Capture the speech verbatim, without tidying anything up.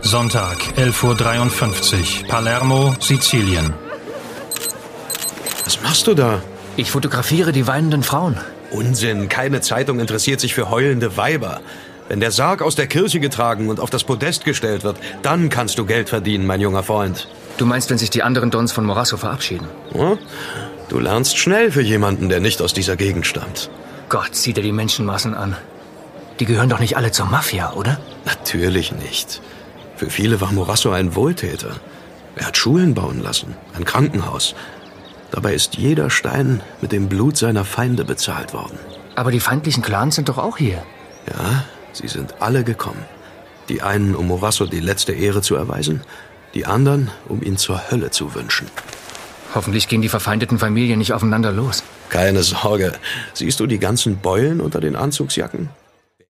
Sonntag, elf Uhr dreiundfünfzig, Palermo, Sizilien. Was machst du da? Ich fotografiere die weinenden Frauen. Unsinn, keine Zeitung interessiert sich für heulende Weiber. Wenn der Sarg aus der Kirche getragen und auf das Podest gestellt wird, dann kannst du Geld verdienen, mein junger Freund. Du meinst, wenn sich die anderen Dons von Morasso verabschieden? Ja, du lernst schnell für jemanden, der nicht aus dieser Gegend stammt. Gott, sieh dir die Menschenmassen an. Die gehören doch nicht alle zur Mafia, oder? Natürlich nicht. Für viele war Morasso ein Wohltäter. Er hat Schulen bauen lassen, ein Krankenhaus. Dabei ist jeder Stein mit dem Blut seiner Feinde bezahlt worden. Aber die feindlichen Clans sind doch auch hier. Ja, sie sind alle gekommen. Die einen, um Morasso die letzte Ehre zu erweisen, die anderen, um ihn zur Hölle zu wünschen. Hoffentlich gehen die verfeindeten Familien nicht aufeinander los. Keine Sorge. Siehst du die ganzen Beulen unter den Anzugsjacken?